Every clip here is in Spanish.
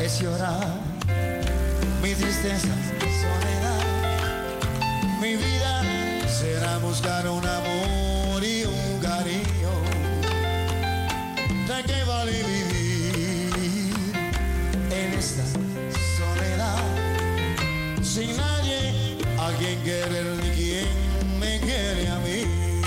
es llorar, mi tristeza, mi soledad. Mi vida será buscar un amor y un cariño. ¿De qué vale vivir en esta soledad? Sin nadie a quien querer ni quien me quiere a mí.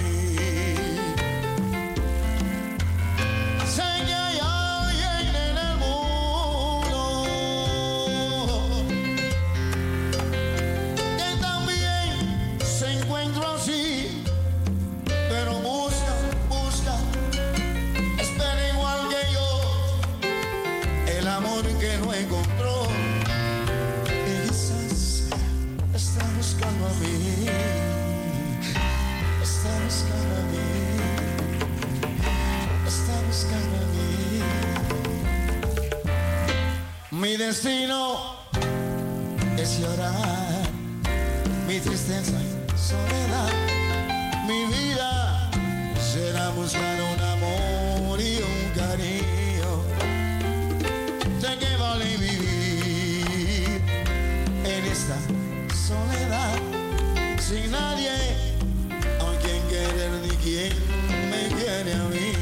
Mi destino es llorar, mi tristeza y soledad. Mi vida será buscar un amor y un cariño. ¿De qué vale vivir en esta soledad? Sin nadie a quien querer ni quien me quiere a mí.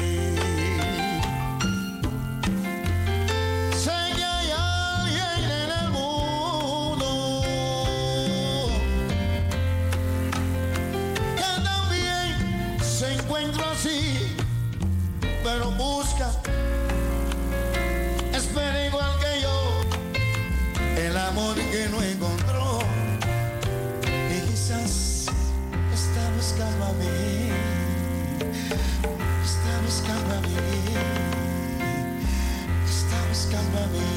Pero busca, espera igual que yo, el amor que no encontró. Y quizás está buscando a mí, está buscando a mí, está buscando a mí.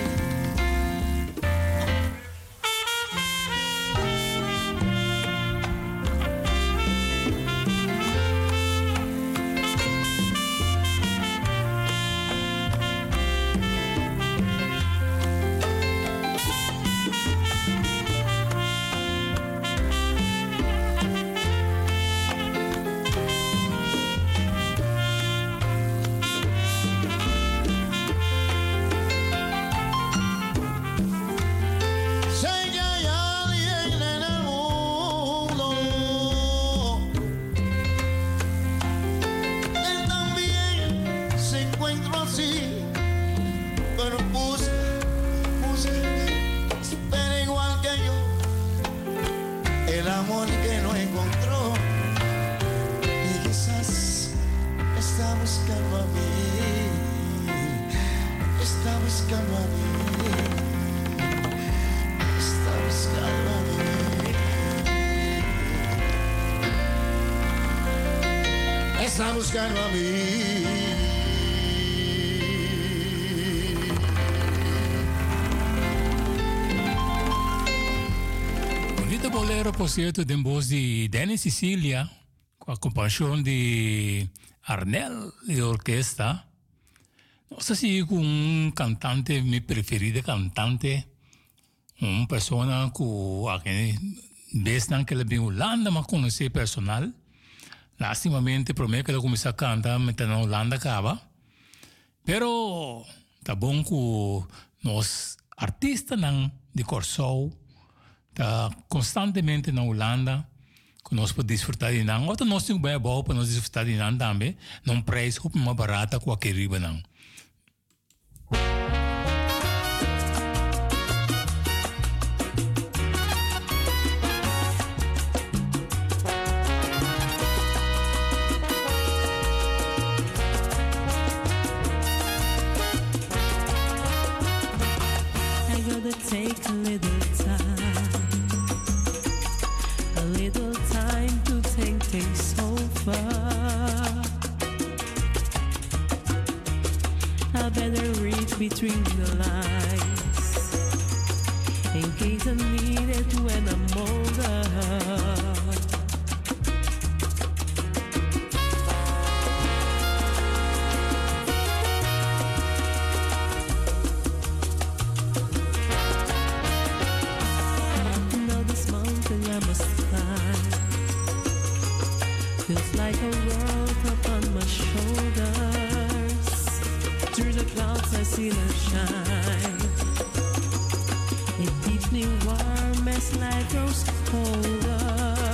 Está buscando a mí. Bonito bolero, por cierto, de voz de Danny Sicilia, con acompañación de Arnel de orquesta. No sé si un cantante, mi preferida cantante, una persona que ves que le vi en Holanda, más conocí personal. Lastimamente, prometo que lo comencé a cantar mientras en Holanda acaba. Pero está bom que los artistas de Corsou está constantemente en Holanda, que nós podemos disfrutar de nada. Outra nós temos bem bom para nós disfrutar de nada também, num preço muito mais barato que aquele riba não. Take a little time to take things so far. I better read between the lines in case I need it when I'm older. Feels like a world upon my shoulders. Through the clouds I see the sunshine. It keeps me warm as life grows colder.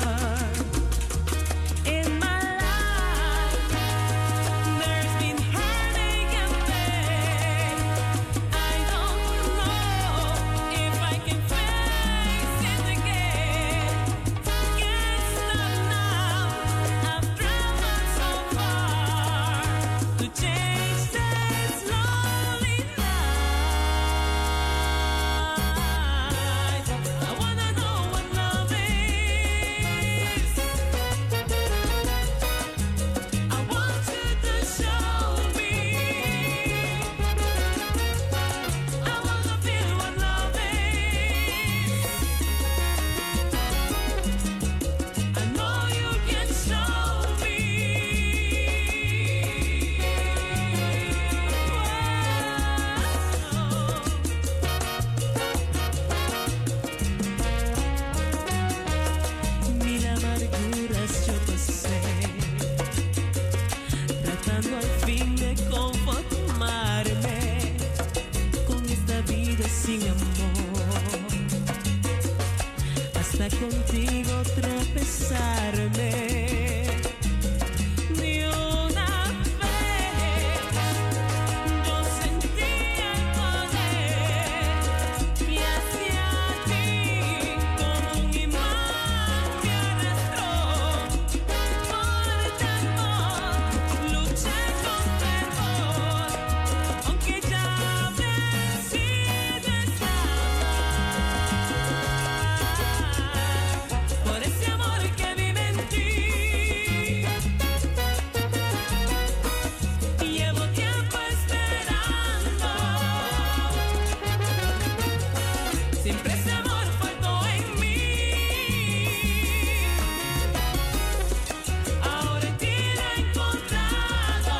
In my life, there's been heartache and pain. I don't know if I can face it again. Can't stop now. I've traveled so far to change this lonely life. I wanna know what love is. I want you to show me. I wanna feel what love is. I know you can show me. Mil amarguras yo pasé, tratando al fin de conformarme con esta vida sin amor, hasta contigo tropezarme. Ni una vez yo sentí el poder y hacia ti como un imán me arrastró. Por temor luché con fervor, aunque ya vencido estaba. Por ese amor que vive en ti, llevo tiempo esperando. Siempre ese amor faltó en mí. Ahora en ti lo he encontrado.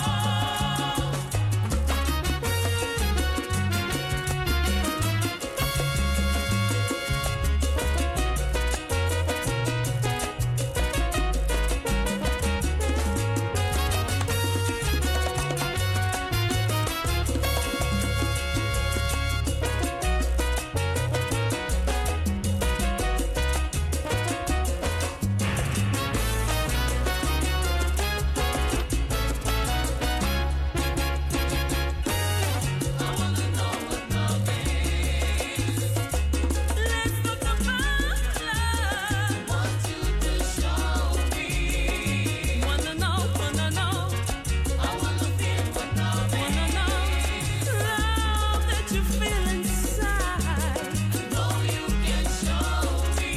Let's talk about love. Want you to show me. Wanna know. I wanna feel what love is. Wanna know love that you feel inside. Know you can show me.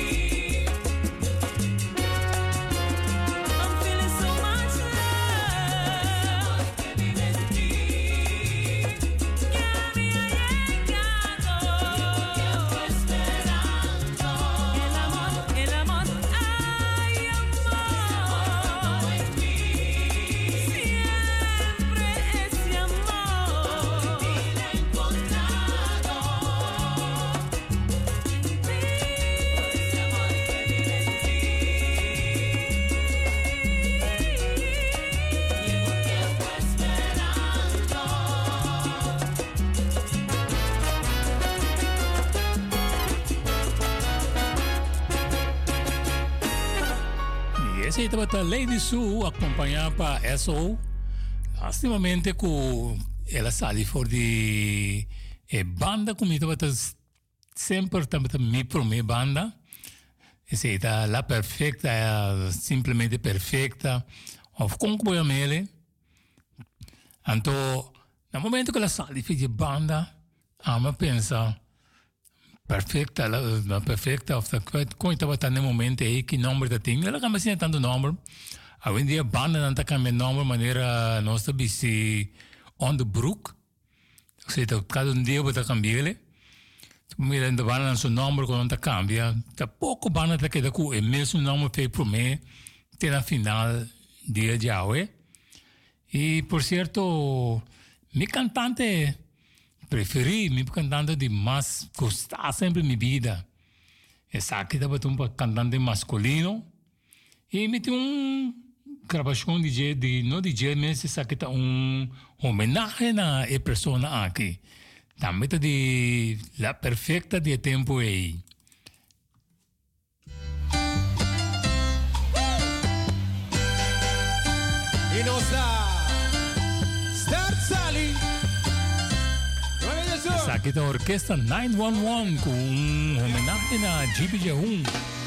I'm feeling so much love que vive en ti. Que me ha llegado. Tiempo esperando. El amor, ay amor. En mí. Siempre ese amor. Y lo he encontrado. En ti. Ese amor que vive en ti. Llevo tiempo esperando. E esse aí estava a Lady Sue acompanhada para SO. Lastimamente com ela saiu fora de banda comigo estava sempre também me promete banda. Essa aí tá la perfecta, simplesmente perfecta. Of com que eu mele. Então, no momento que ela saiu de banda, ama pensa perfecta, la perfecta, of quando estava no momento aí que número da tem, ela acaba sendo tanto número. Hoje em dia banda não está cambiando número maneira nossa bisi on the brook. Ou seja, cada dia vai cambiar. Mira in de banda su numero quando ta cambia, ta poco banda ta queda cu e mesmo numero fei pro me te na final dia de hoje. E por cierto, mi cantante preferi, mi cantante de mais gostar sempre mi vida. E sa que tava um cantante masculino e me tem grabación no DJ mensen sakita un homenaje na e persona aquí. También de la perfecta de tempo aí. Y nos da Start Sally. Sakita orquesta 911 con un homenaje na Gibi Jehun.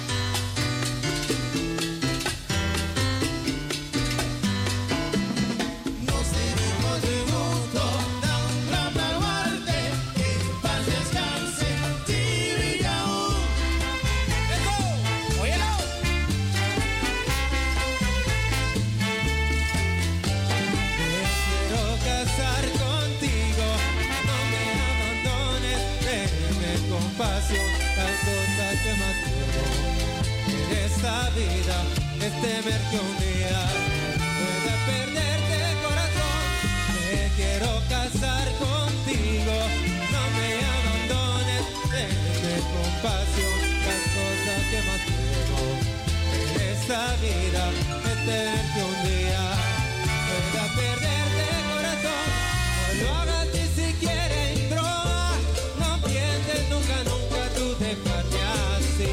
Vida es temer que un día pueda perderte corazón. Me quiero casar contigo, no me abandones, tenme compasión. Las cosas que más quiero en esta vida es temer que un día pueda perderte corazón. No lo hagas ni siquiera en broma, no pienses nunca, nunca tú dejarte así.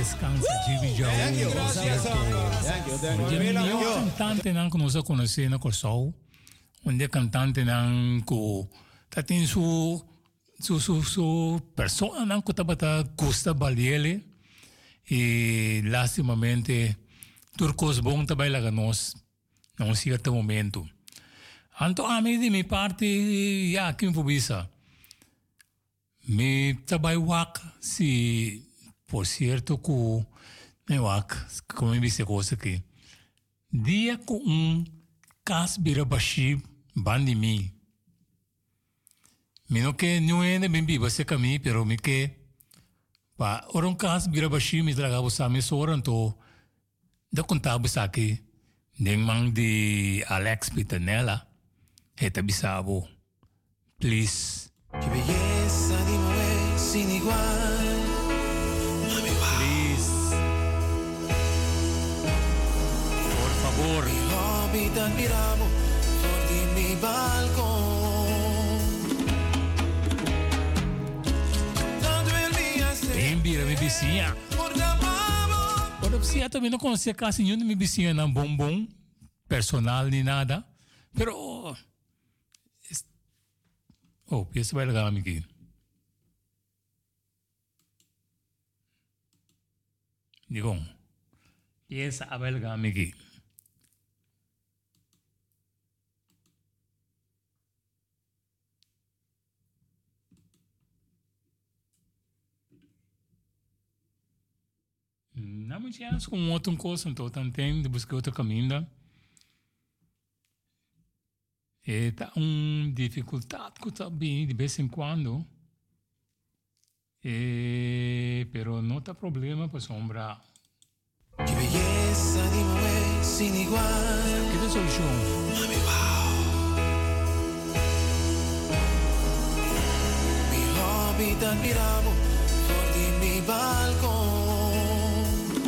descansa, Jimmy Joe. Thank you. Yung cantante nang kuno sa conhecer na Corsol, onde cantante nang ko tatin su persona nang ko tabata Costa Baliele e lastimamente turcos bom tabay laganos na un cierto momento. Anto ami di mi parte ya kim pubisa. Mi tabay wak si por cierto ku me wak como me dice cosa que dia ko kas birabashi bandi mi. Mino que não é bem viva se caminho, pero me que pa orang kas birabashi mi traga bosa mi soran to da contava aqui nem mang di Alex Pitanella eta bisabo please Qué belleza, dime sin igual. Mami, wow. please por favor Mi hobby te admiravo fuori di mi balcón. Tanto el día se bem bira mi vizinha portavamo. por opção também não conhecia quase nenhum mi vizinha não bombom personal ni nada pero oh piensa vai legal aqui digo piensa vai legal aqui não me chance com outra coisa então também de buscar outro caminho e tá dificuldade que tá bem de vez em quando pero não tá problema para sombra Qué belleza, dime sin igual. que tem solução Mami, wow. Mi hobby te admiravo fuori di mi balcón.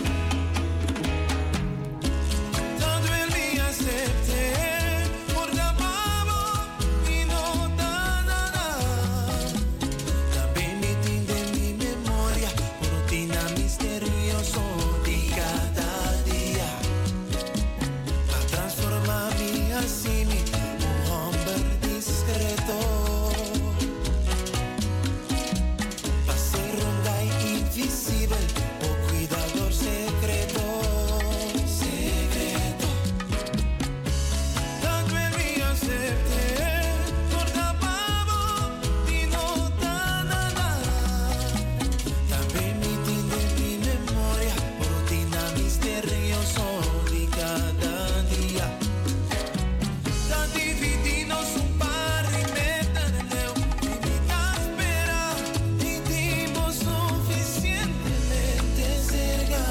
Tanto el día acepté, portavamo y no nada. También mi tinte en mi memoria, por rutina misterioso de cada día. A transformarme así mi un hombre discreto. Pa' ser un guy invisible o cuidador secreto. Secreto. Tanto en mí acepté, portavamo y no nada. También mi tinte en mi memoria, por rutina misterioso de cada día. Tan divididos un par de metas de leo, limita espera, y dimos suficientemente cerca.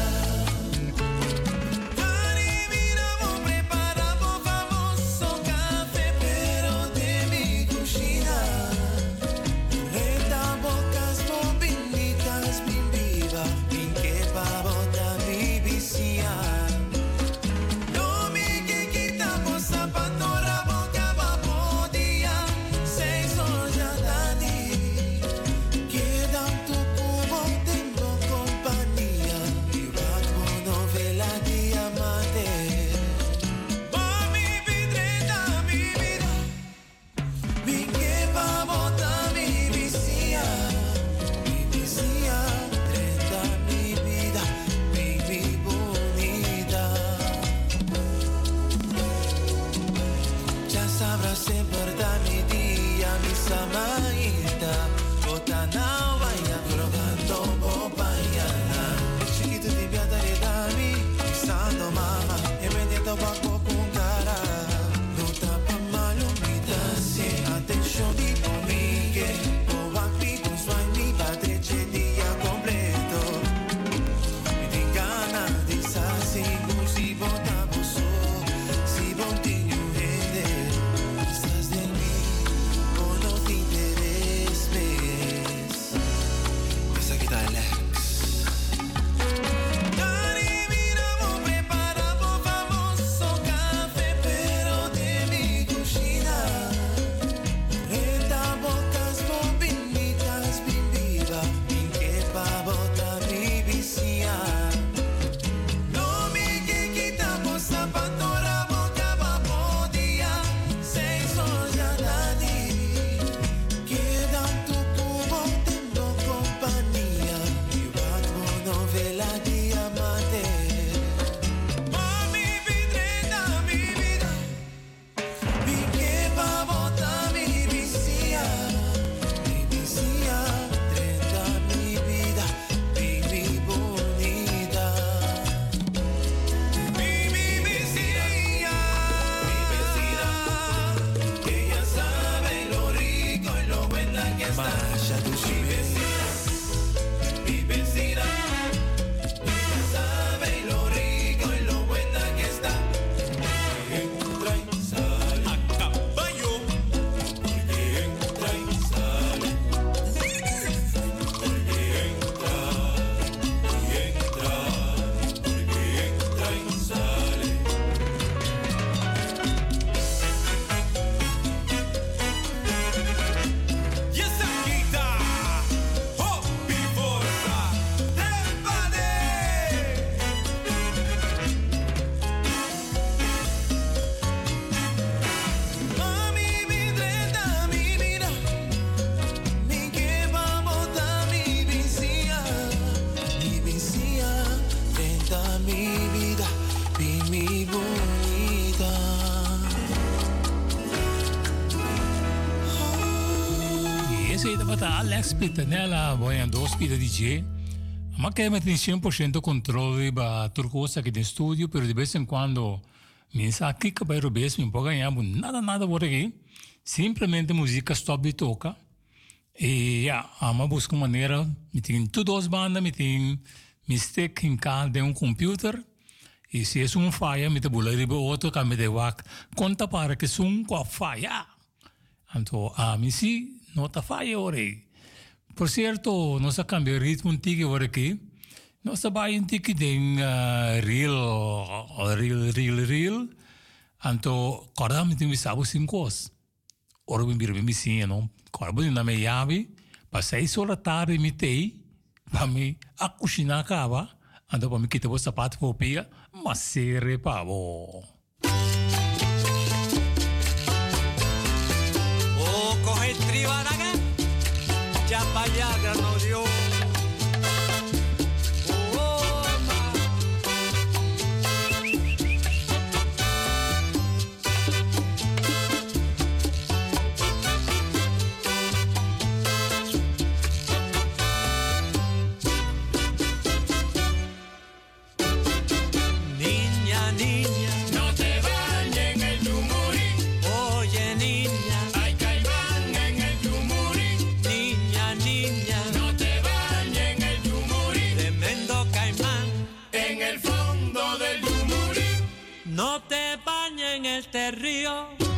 Cari, miramos, preparamos famoso café, pero de mi cocina. Lenta bocas bobinitas, bien viva, en que pavota mi vicia. No mi que quitamos zapato, rabo, cava, día, 6 horas ya tardí. Queda tu cubo, tengo compañía, y bajo novela diamante. Oh, mi vidreta, mi vida, mi que pavota mi vicia, 30 mi vida, baby bonita. Ya sabrás en verdad mi día, mi samaita. Botana vaya, colocando popayana. Chiquito di pianta de dami, pisando mama, e vendiendo bajo con cara. No tapa malo, mi danse, attention di pomighe. O vapi, con suoi mi padre c'è dia completo. Mi tingana di sassi, così votavo su, si continue vede. Estás de mí, o no te intereses. Esa guitarra Lex. Cari, miramos, preparamos famoso café, pero de mi cocina. Lenta bocas bobinitas, bien viva, en que pavota mi vicia. mi vecina. Ella sabe lo rico y lo buena que está. Porque entra y sale a caballo. Porque entra y sale. Porque entra y entra. Porque entra y sale. Y esa quita, oh, pivosa, trépale. Mami, mi treta, mi vida, mi que vamos a mi vicia, treta mi vida, mi bonita. E esse aí dá pra Alex Pita, né? Ela vai dois pita DJ. Mas que me tem 100% controle ba turcosa aqui no estúdio, pero de vez em quando me sabe que vai rubes, me pode ganhar nada por aqui. Simplesmente música stop de toca. E ama busca maneira, me tem duas bandas, me tem mistake em casa de computer. E se é falha, me tem bula de outro que me tem conta para que com falha. Então, me si nota falha ore. Por certo, nossa cambia ritmo antigo ore aqui. Nossa vai antigo tem real. Então, cada me tem visado 5 horas. Ora me vira me sim, não. Cada me na me yabe, para 6 horas tarde me tei, para me a cozinhar acaba. Então, para me quitar o sapato para pia, mas se repavo. Oh, coge tribaraga, ya pa' allá, grano Dios. Oh, ma. Niña, niña, No te bañes en el yumurí. oye niña, Hay caimán en el yumurí. niña, niña, No te bañes en el yumurí. tremendo caimán. En el fondo del yumurí. No te bañes en este río,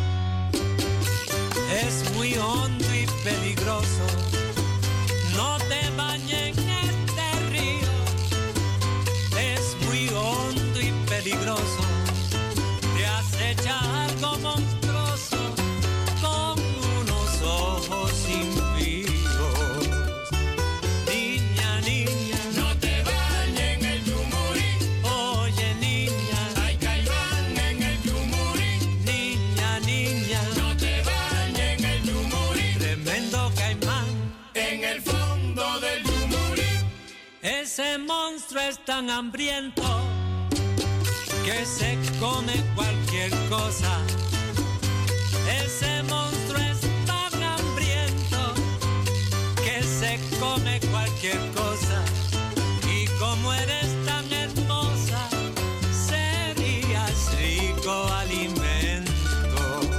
es muy hondo y peligroso. No te bañes en este río, es muy hondo y peligroso. Te acecha algo monstruoso con unos ojos impíos. Niña, niña, No te bañes en el yumurí. oye niña, Hay caimán en el yumurí. niña, niña, No te bañes en el yumurí. tremendo caimán. En el fondo del yumurí. Ese monstruo es tan hambriento que se come cualquier cosa. Ese monstruo es tan hambriento que se come cualquier cosa. Y como eres tan hermosa, serías rico alimento.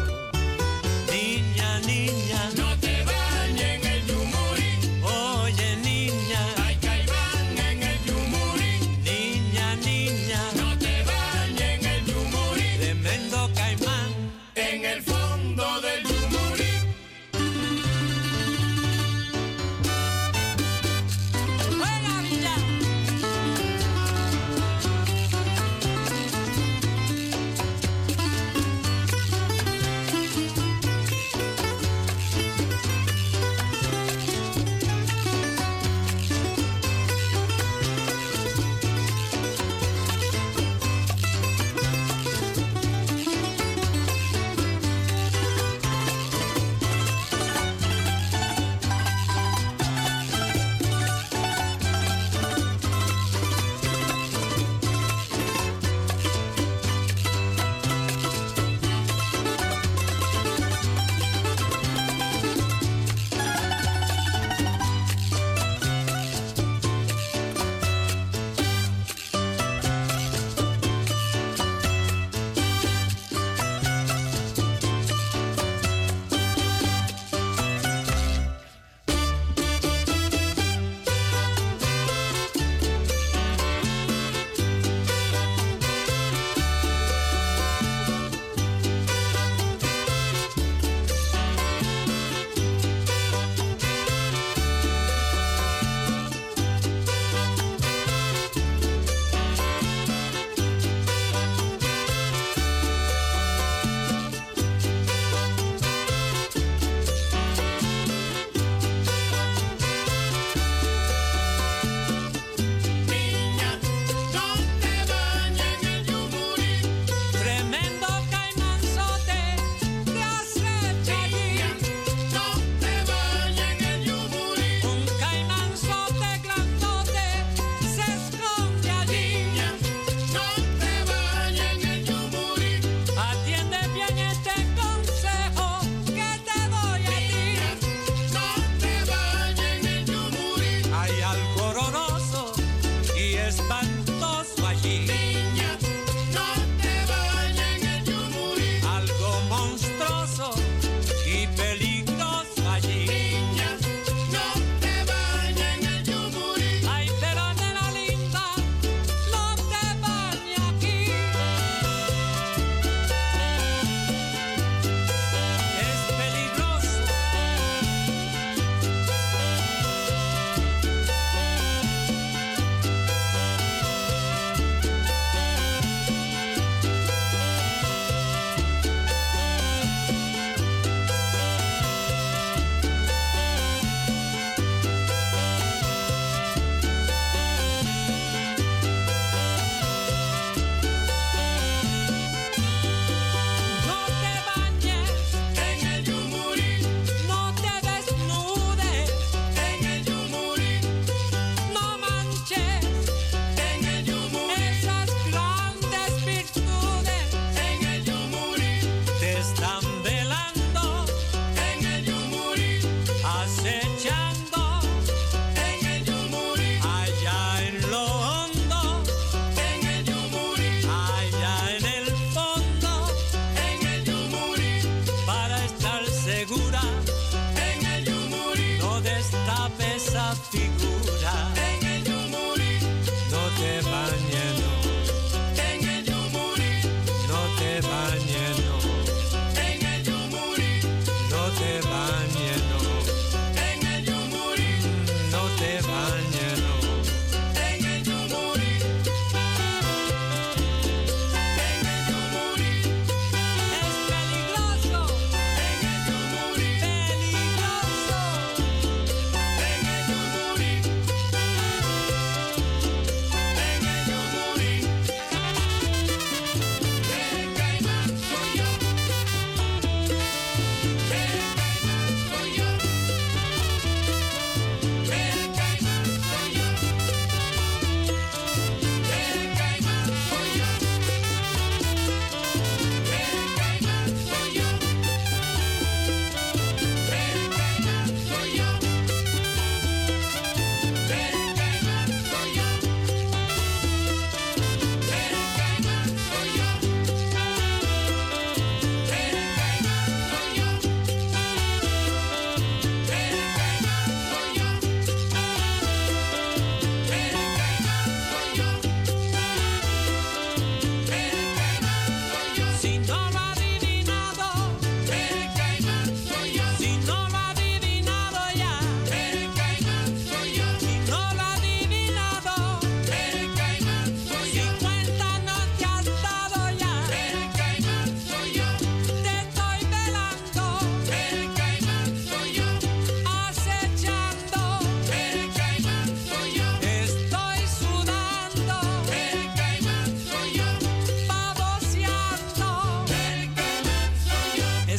Niña, niña, No te bañes en el yumurí. oye niña, Hay caimán en el yumurí. niña, niña, No te bañes en el yumurí. tremendo caimán. En el fondo del yumurí.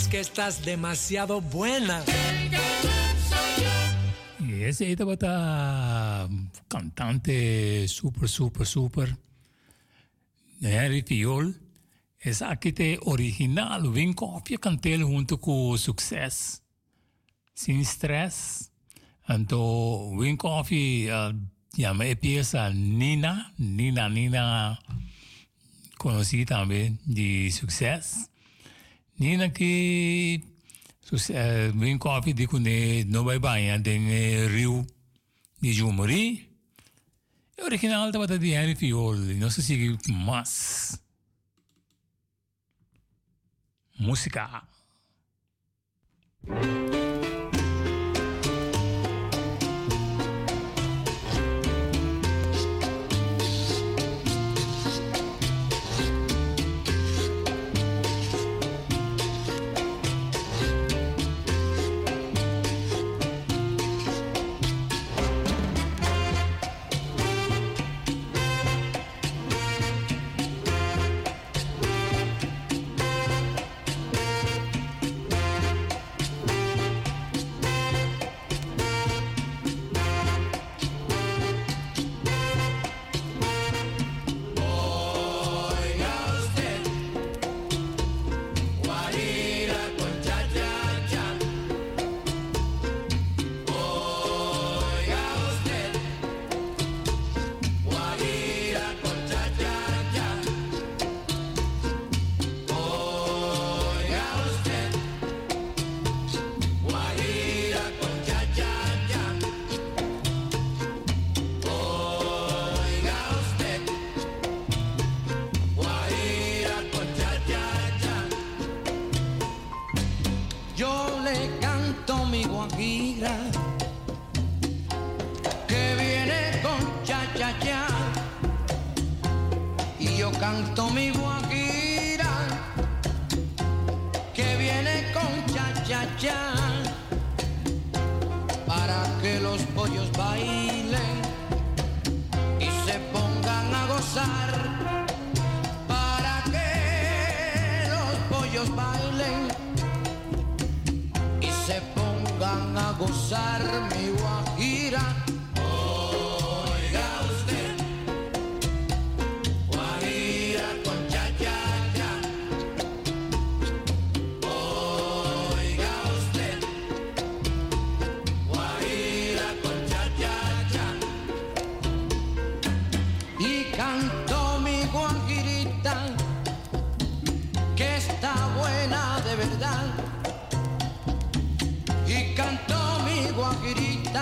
es que estás demasiado buena. Y ese era cantante super. Henry Fiol. Es aquí te original. Win Coffee cantel junto con Success. Sin stress. Entonces, Win Coffee llama pieza Nina. Conocí también de Success. Nina que Win Coffee dijo que no va a bañar en río de Jumari. El original estaba de Henry Fiol. No sé si más. Música. Canto mi guajira que viene con cha-cha-cha para que los pollos bailen y se pongan a gozar, para que los pollos bailen y se pongan a gozar mi guajira. Y canto mi guajirita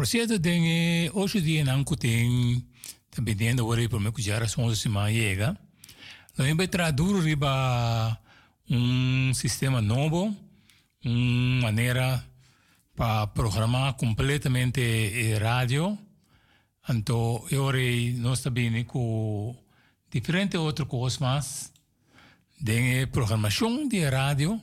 cierto, dengue 8 días en Ancutín, también tiene que por me cuchara son si más llega. Lo voy a traducir riba un sistema nuevo, una manera para programar completamente radio. Entonces, ahora no está bien con diferentes otras cosas más de programación de radio.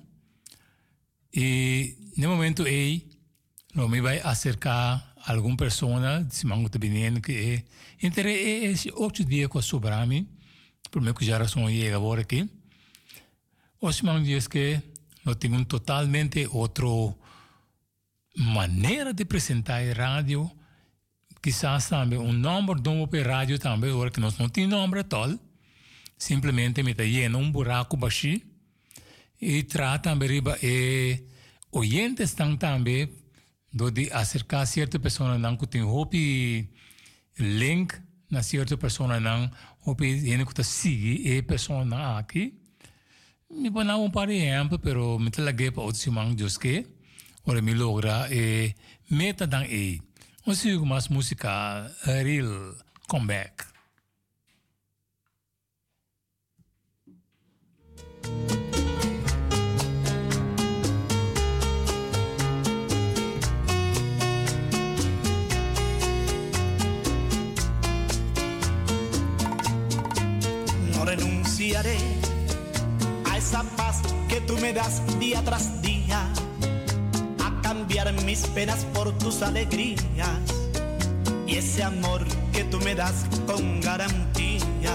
Y en el momento ahí, lo me va a acercar a alguna persona, si me está viniendo, que entre 8 días con sobrami, por me cuya razón llega ahora aquí. O si me dice que no tengo totalmente otra manera de presentar radio. Quizás también un nombre de un radio también, ahora que no tiene nombre tal, simplemente me está lleno un buraco baixo y trata también oyentes también de acercar a cierta persona que tiene hopi link a cierta persona hopi tiene que seguir a persona aquí. Me voy a dar un par de ejemplos, pero me te la guía para otros manjos que ahora me logra meta dan o sigo más música real comeback. No renunciaré a esa paz que tú me das día tras día, cambiar mis penas por tus alegrías y ese amor que tú me das con garantía.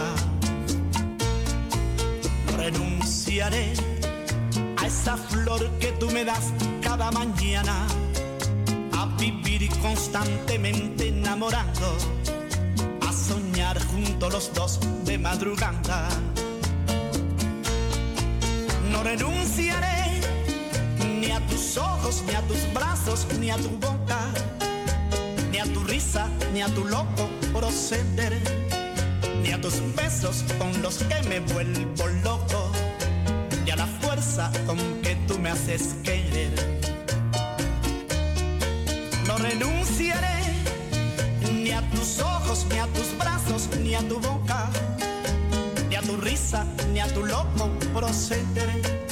No renunciaré a esa flor que tú me das cada mañana, a vivir constantemente enamorando, a soñar juntos los dos de madrugada. No renunciaré ni a tus ojos, ni a tus brazos, ni a tu boca, ni a tu risa, ni a tu loco proceder, ni a tus besos con los que me vuelvo loco, ni a la fuerza con que tú me haces querer. No renunciaré ni a tus ojos, ni a tus brazos, ni a tu boca, ni a tu risa, ni a tu loco proceder,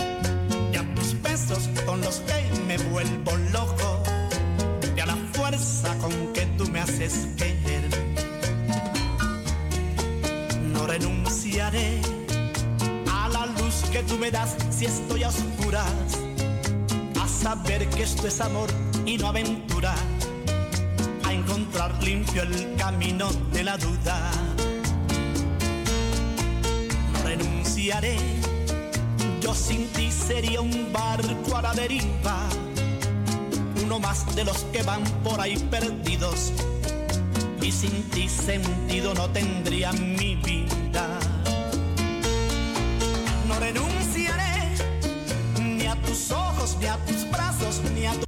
con los que me vuelvo loco y a la fuerza con que tú me haces querer. No renunciaré a la luz que tú me das si estoy a oscuras, a saber que esto es amor y no aventura, a encontrar limpio el camino de la duda. No renunciaré, yo sin ti sería un barco a la deriva, uno más de los que van por ahí perdidos, y sin ti sentido no tendría mi vida. No renunciaré ni a tus ojos, ni a tus brazos, ni a tu...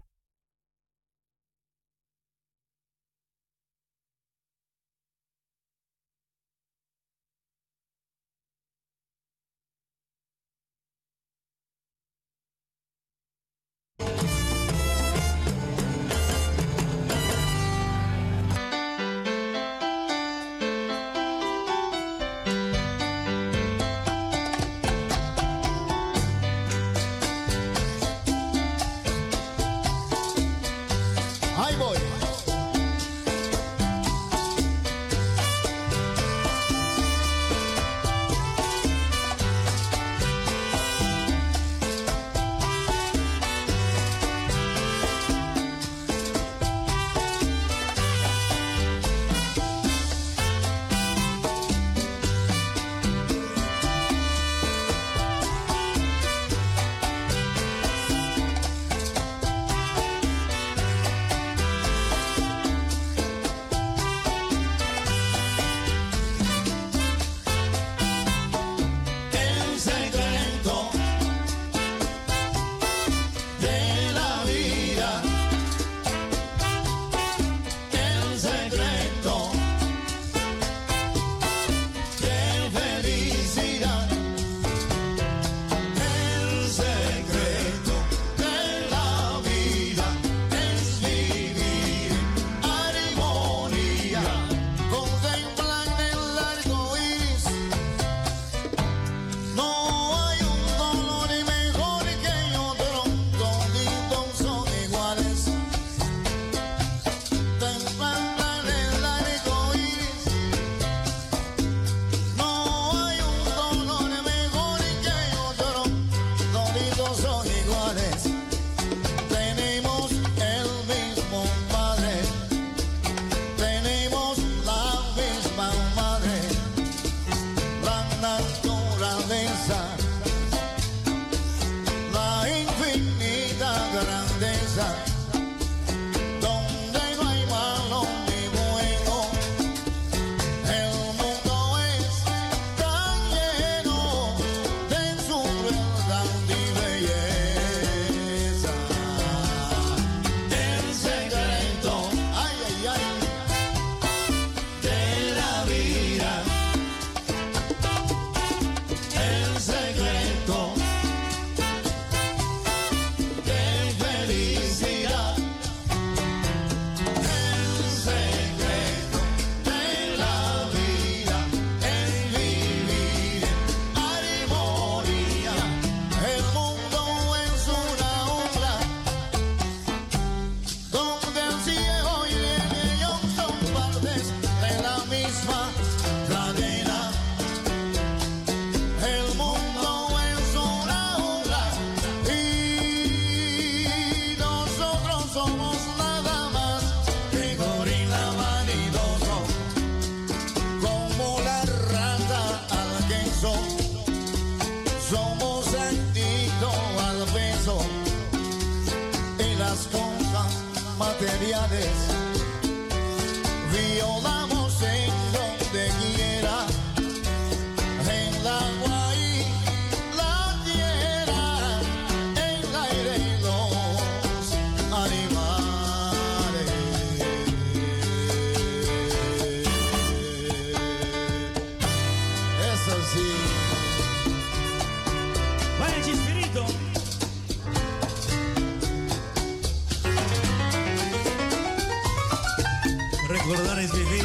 es vivir.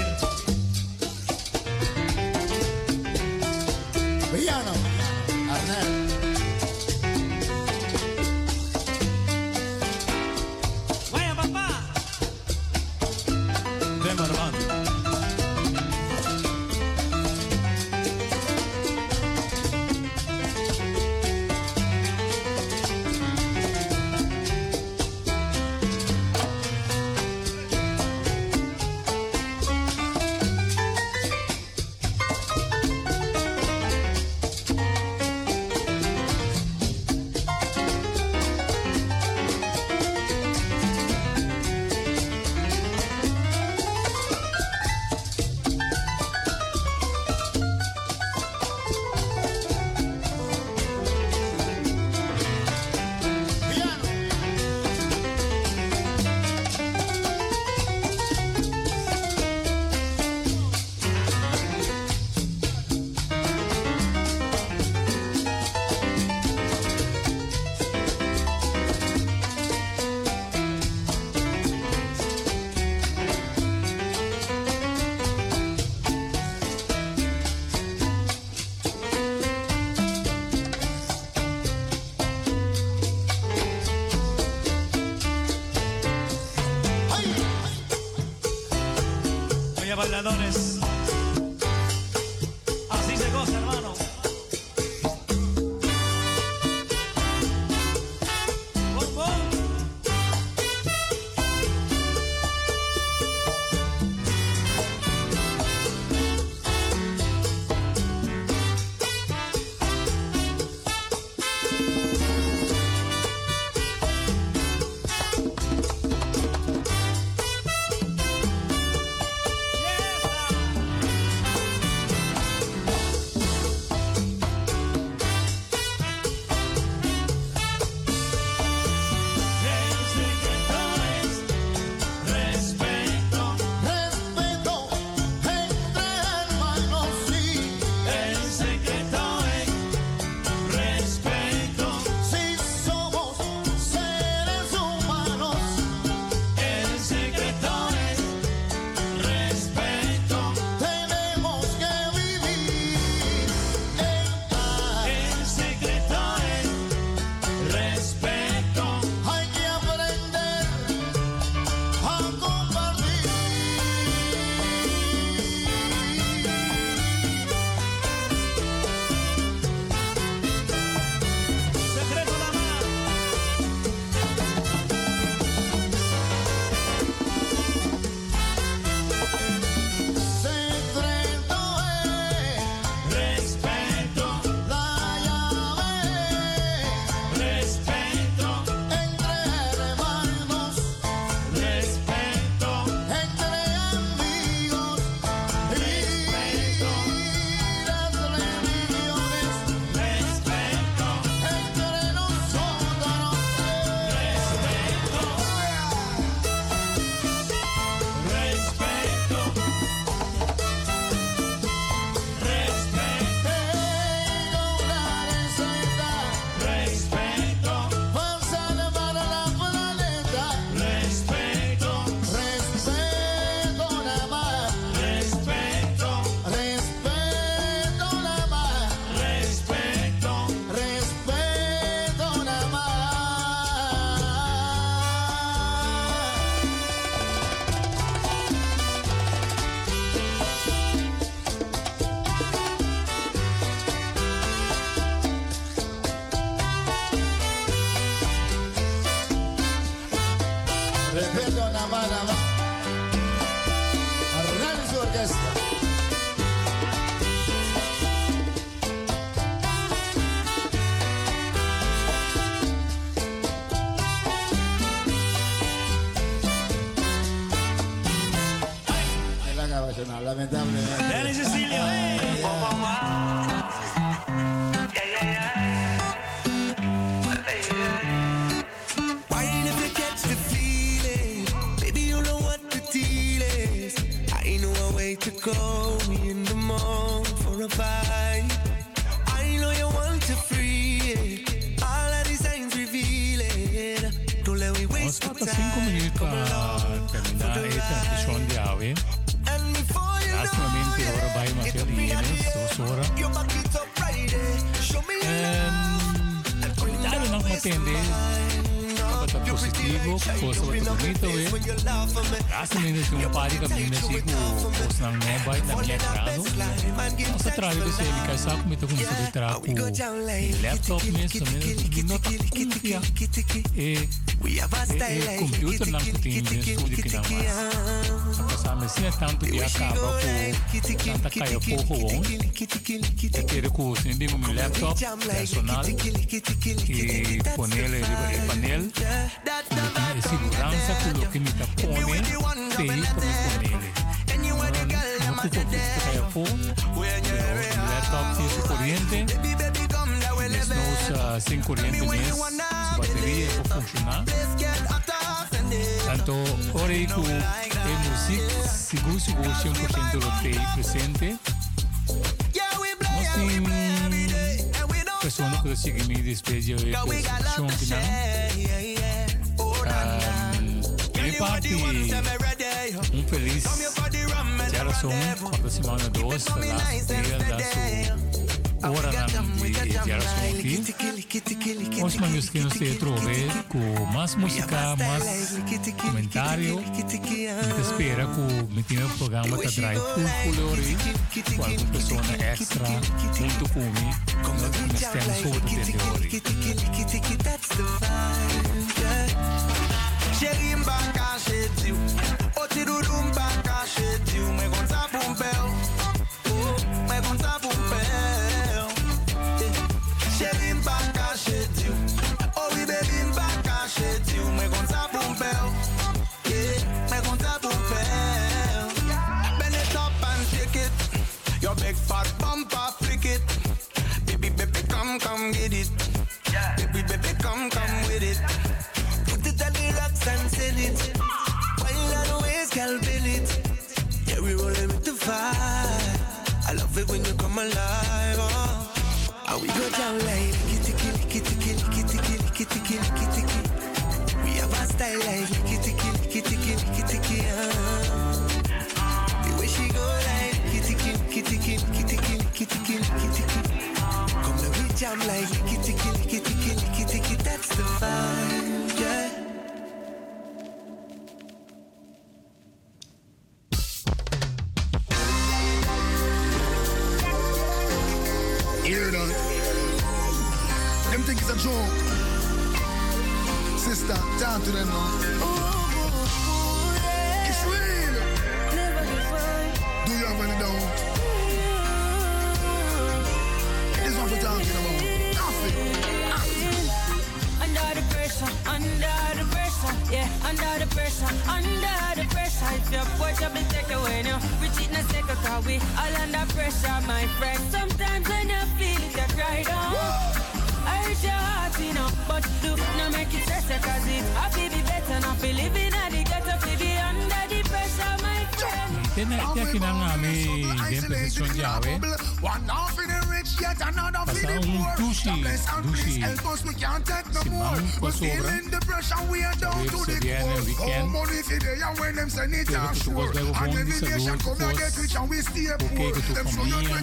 Villano, Arnel. Vaya papá. Ven, hermano. Bailadores, así se goza, hermano. Bom, bom. Respeto a Namá. Arnel y su orquesta. Es la grabación, lamentablemente. Dale, Cecilio. To call me in the morning for a fight. I know you want to free it. All of these signs reveal it. Don't let me waste my time. 5 minuti per terminare la trasmissione di Ave. Assolutamente ora vai ma che viene, sora. Dare non attende. Bata positivo, cosa bata bonito assolutamente un pari che viene sì cosa non è vai da mia grado. Non si tratta di se li kai sa come to come si tratta con laptop messo non cuffia e computer non kutin studio che non ma sa me tanto di acaba con tanta caia poco on e che cosa ne un laptop personale e ponele il panel e sicurezza quello che mi tappone per il ponele non tutto caia poco il laptop si corriente nos sin corriente mes su batteria può funzionare tanto ora con e musica sicuro 100% lo sei presente persone che seguono di specie e posizione e parti un feliz geração quando se manda dois da sua ora di geração aqui os manhos que nos trove com mais música mais comentário e espera que metendo o programa da drive full colori com alguma pessoa extra muito come nós temos outro dentro Cheguei back chez tu, o tirurum back chez tu, me conta pompeu, me conta pompeu. Cheguei back chez tu, o we baby back chez tu, me conta pompeu, me conta pompeu. Bend it up and take it, your big fat bumper flick it, baby baby come get it, baby baby come with it. And sell it. While other ways can build it. Yeah, we rolling with the fire. I love it when you come alive. Oh. And we go down like kitty, kitty, kitty, kitty, kitty, kitty, kitty, kitty, kitty, kitty. We have a style like kitty, kitty, kitty, kitty, kitty, kitty. The way she go like kitty, kitty, kitty, kitty, kitty, kitty, kitty, kitty, kitty. Come to we jam like kitty, kitty, kitty, kitty, kitty, kitty. That's the vibe, yeah. Hear that? Them think it's a joke. Sister, talk to them now. It's real. Do you have any doubt? This is what we're talking about. Nothing. Under the pressure, yeah, under the pressure. If your push up and take away now, we cheat and take a car, we all under pressure, my friend. Sometimes when you feel it, you cry down. I hurt your heart, you know, but do not make it stress, cause it I feel be better, not feel living at the ghetto, feel be under the pressure, my friend. Tiene que nami de posición llave. Pasa un dushi Simón por sobra. Se viene el weekend. Quiero que tu voz luego ponga de salud, tu voz, porque que tu familia.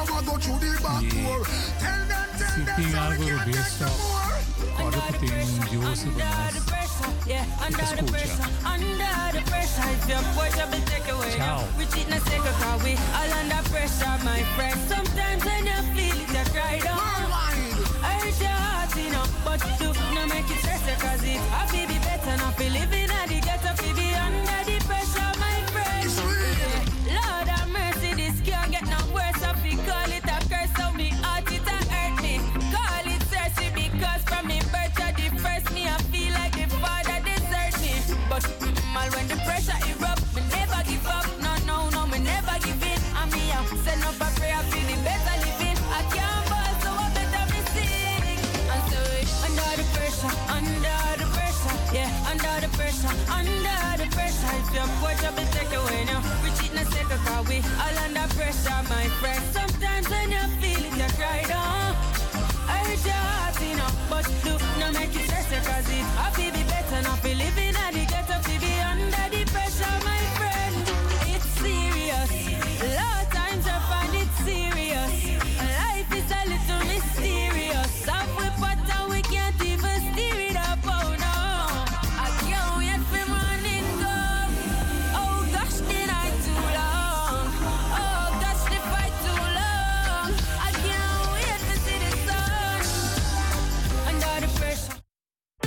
Y si tiene algo de beso, ahora que tiene un Dios y Yeah, under the pressure, under the pressure. If your boy job will take away, we cheat and take a car, we all under pressure, my friend. Sometimes when you feel it, you cry down. I hurt your heart, you know, but do not make it stress, cause it I feel be better, not feel living at the ghetto, feel be under the pressure, my friend. Yeah. Lord have mercy, this can't get no worse, I feel call it a curse, so me heart it a hurt me. Call it thirsty because from me birth to the first me, I feel like the father desert me. But mal when the pressure erupt, me never give up. No, me never give in. And me I send up a prayer for the better living. I can't ball, so I better me sing. And so under the pressure, yeah, under the pressure. If your boy job will take away now, we cheat and take a car, we all under pressure, my friend. Sometimes when you feel it, you cry down. I hurt your heart, you know, but do not make it stress, cause it I feel be better, not feel living.